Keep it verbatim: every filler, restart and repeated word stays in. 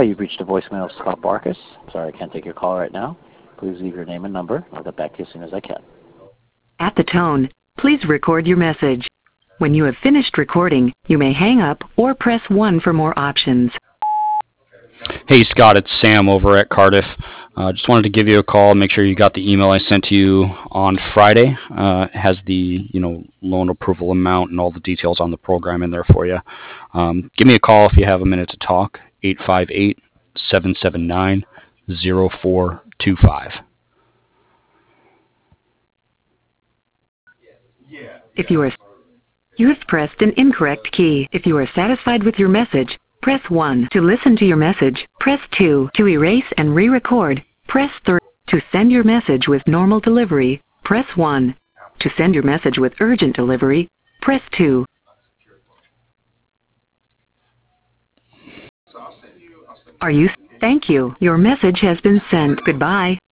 you've reached the voicemail of Scott Barkus. Sorry, I can't take your call right now. Please leave your name and number. I'll get back to you as soon as I can. At the tone, please record your message. When you have finished recording, you may hang up or press one for more options. Hey Scott, it's Sam over at Cardiff. Uh, just wanted to give you a call. Make sure you got the email I sent to you on Friday. Uh, it has the you know loan approval amount and all the details on the program in there for you. Um, give me a call if you have a minute to talk. eight five eight, seven seven nine, zero four two five. If you are you have pressed an incorrect key. If you are satisfied with your message, press one. To listen to your message, press two. To erase and re-record, press three. To send your message with normal delivery, press one. To send your message with urgent delivery, press two. Are you? Thank you. Your message has been sent. Goodbye.